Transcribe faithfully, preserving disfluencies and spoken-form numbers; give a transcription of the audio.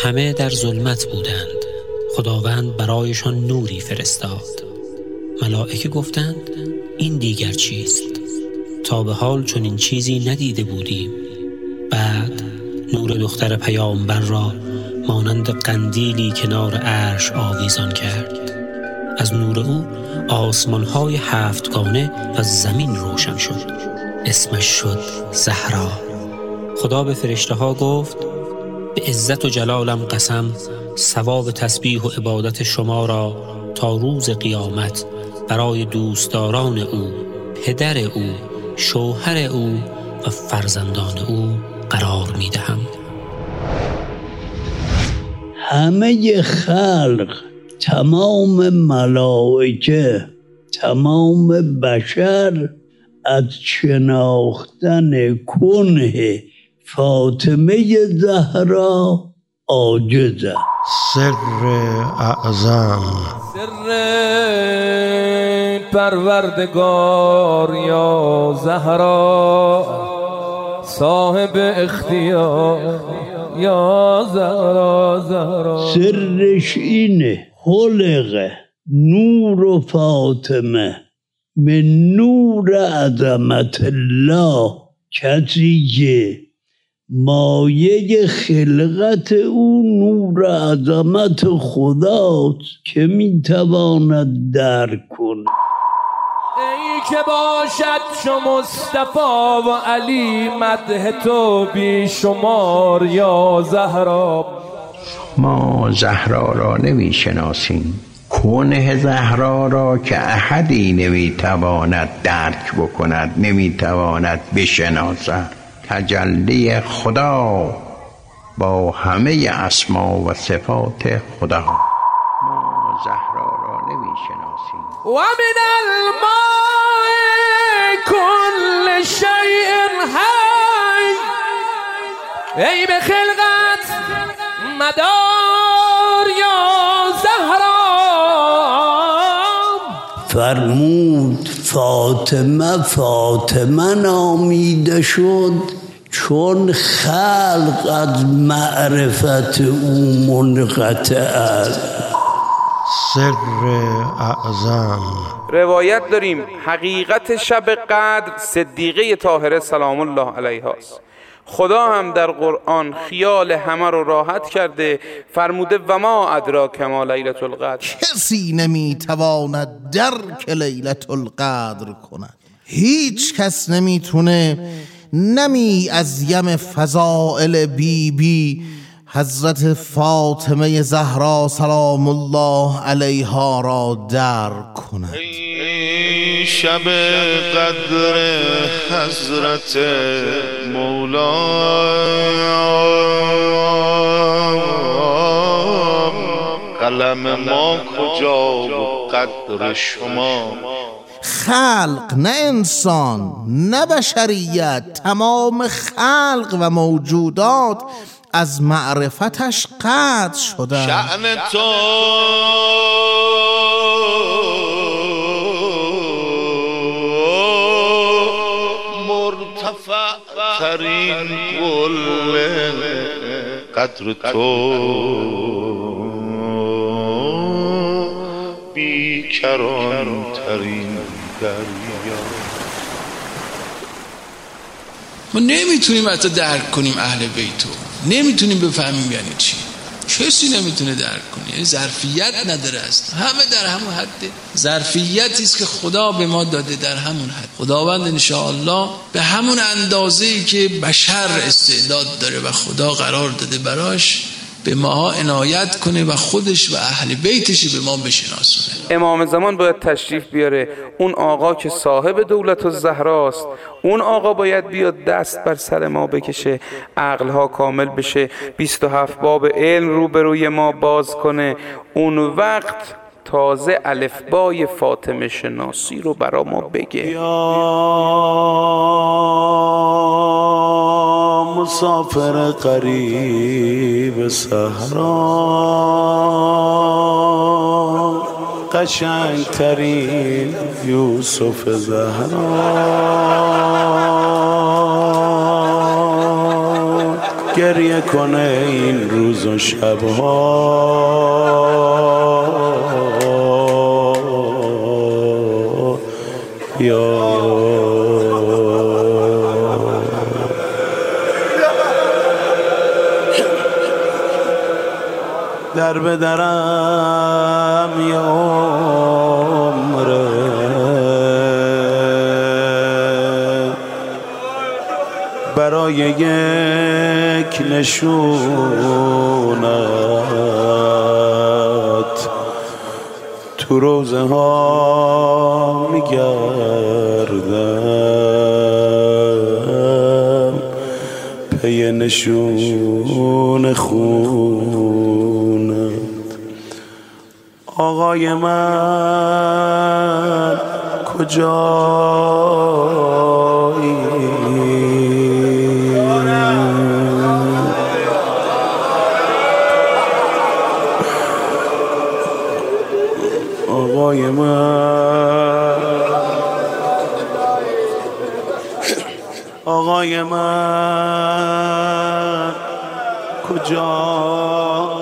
همه در ظلمت بودند. خداوند برایشان نوری فرستاد. ملائکه گفتند این دیگر چیست؟ تا به حال چنین چیزی ندیده بودیم. بعد نور دختر پیامبر را مانند قندیلی کنار عرش آویزان کرد. از نور او آسمان‌های هفتگانه و زمین روشن شد. اسمش شد زهرا. خدا به فرشته ها گفت به عزت و جلالم قسم، ثواب تسبیح و عبادت شما را تا روز قیامت برای دوستداران او، پدر او، شوهر او و فرزندان او قرار می دهم. همه خلق، تمام ملائکه، تمام بشر از شناختن کنه فاطمه زهرا عاجزه. سر اعظم، سر پروردگار یا زهرا، صاحب اختیار یا زهرا زهرا. سرش اینه خلق نور و فاطمه من نور عظمت الله، کسی که مایه خلقت او نور عظمت خداست که میتواند درک کنه. ای که باشد چو مصطفی و علی، مدح تو بی شمار یا زهرا. ما زهرا را نمی شناسیم، کنه زهرا را که احدی نمی تواند درک بکند، نمی تواند بشناسد. تجلی خدا با همه اسما و صفات خدا. ما زهرا را نمی شناسیم. و من الماء کل شیء حی، ای به خلقت مدار یا زهرا. فرمود فاطمه فاطمه نامیده شد چون خلق از معرفت او منقطع است. سر اعظم. روایت داریم حقیقت شب قدر صدیقه طاهره سلام الله علیها است. خدا هم در قرآن خیال همه رو راحت کرده، فرموده و ما ادراک ما لیلة القدر. کسی نمیتواند درک لیلة القدر کند. هیچ کس نمیتونه نمی از یم فضائل بی بی حضرت فاطمه زهرا سلام الله علیها را درک کند. ای شب قدر حضرت مولا، قلم ما کجا و قدر شما. خلق نه انسان نه بشریت، تمام خلق و موجودات از معرفتش قطع شده. شأن تو مرتفع ترین قل، قدر تو بیکران ترین دریا. ما نمیتونیم حتی درک کنیم اهل بیتو، نمیتونیم بفهمیم یعنی چی. کسی نمیتونه درک کنه، یعنی ظرفیت نداره است. همه در همون حد ظرفیتی است که خدا به ما داده، در همون حد. خداوند انشاءالله به همون اندازه‌ای که بشر استعداد داره و خدا قرار داده براش به ماها عنایت کنه و خودش و اهل بیتش به ما بشناسونه. امام زمان باید تشریف بیاره. اون آقا که صاحب دولت الزهراست، اون آقا باید بیاد دست بر سر ما بکشه، عقلها کامل بشه، بیست و هفت باب علم رو به روی ما باز کنه. اون وقت تازه الفبای فاطمه شناسی رو برا ما بگه. یا مسافر قریب صحرا، قشنگ ترین یوسف زهرا. گریه کنه این روز و شبها یا در بدرم یا عمره برای یک نشونت تو روزه ها میگردم پی نشون خونت آقای من کجایی آقای من آقای من کجایی